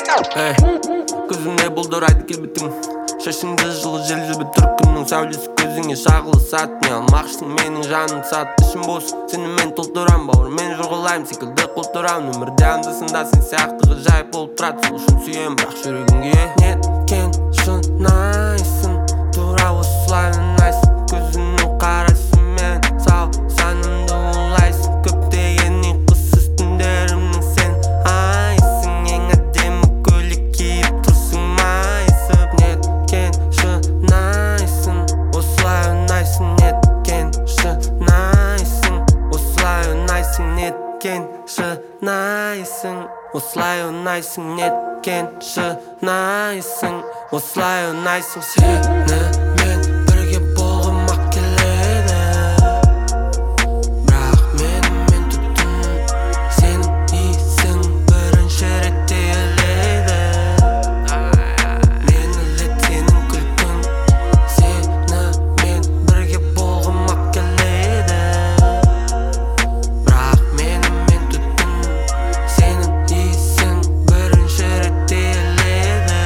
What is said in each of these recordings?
Ey, көзіңе бұлдырайды келбетің, шашыңды жылы жел жібі түркінің сәулесі көзіңе шағылы сат. Не алмақшысың менің жаным сат, ішім бос сенімен толтырам, бауырмен жұрғылайым секілді қолтырам. Өмірде анда-санда сен сияқты ғажайып болып тұрады, сол үшін сүйем, бірақ жүрегіңге неткен шынайсың, тура осылай ұнайсың. Көзіңнің қарасымен сау санымды улайсың, көптеген ұйқысыз түндерімнің сен айсың. Ең әдемі көйлек киіп тұрсың майысып, неткен шынайсың, осылай ұнайсың. Неткен шынайсың, осылай ұнайсың. Неткен шынайсың, осылай ұнайсың. Неткен шынайсың, осылай ұнайсың. Сенімен бірге болғым-ақ келеді, бірақ менімен түтін сенің иісің бірінші рет еледі. Мені сенің күлкің, сенімен бірге болғым-ақ келеді, бірақ менімен түтін сенің иісің бірінші рет еледі.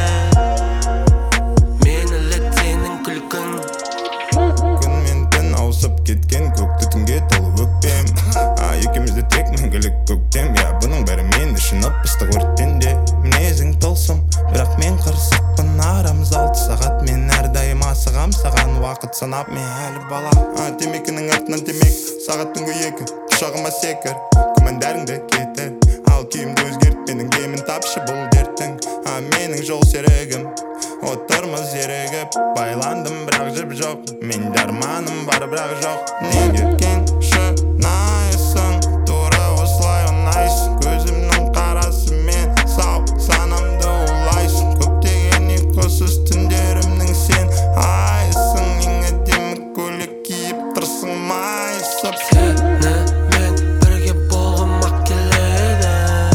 Мені сенің күлкің. Күн мен түн ауысып кеткен көк түтінге толы өкпем. Екеумізде тек мәңгілік көктем. Я бұның бәрі мен үшін ып-ыстық өрттенде. Мінезің тылсым, бірақ мен қырсықпын. Арамыз 6 сағат, мен әрдайым асығам саған уақыт санап. Мен әлі бала, темекінің артынан темек. Сағат түнгі 2, құшағыма секір. Күмәндарыңды кетір, ал күйімді өзгерт. Менің демін тапшы бұл дерттің, менің жол серігім. Отырмыз ерігіп, байландым бірақ жіп жоқ. Менде арманым бар бірақ жоқ. Неткен шынайсың, тура осылай ұнайсың. Көзімнің қарасымен сау санамды улайсың. Көптеген ұйқысыз түндерімнің сен айсың. Ең әдемі көйлек киіп тұрсың майысып. Сенімен бірге болғым-ақ келеді,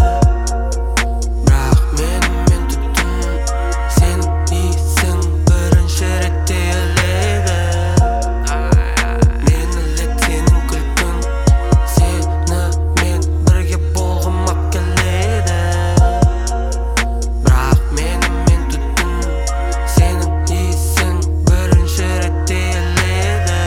бірақ менімен түтін сенің иісің бірінші рет еледі. Мені сенің күлкің, сенімен бірге болғым-ақ келеді, бірақ менімен түтін сенің иісің бірінші рет еледі.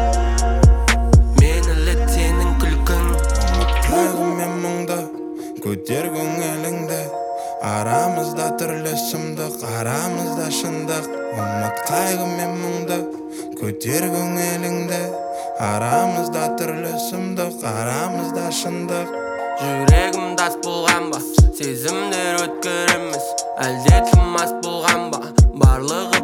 Мені сенің күлкің. Қайғы мен мұңды көтер көңіліңді, арамызда түрлі сұмдық, арамызда шындық. Ұмыт қайғы мен мұңды көтер көңіліңді, арамызда түрлі сұмдық, арамызда шындық. Жүрегім дас болған ба, сезімдер өткір емес, әлде тым мас болған ба, барлығы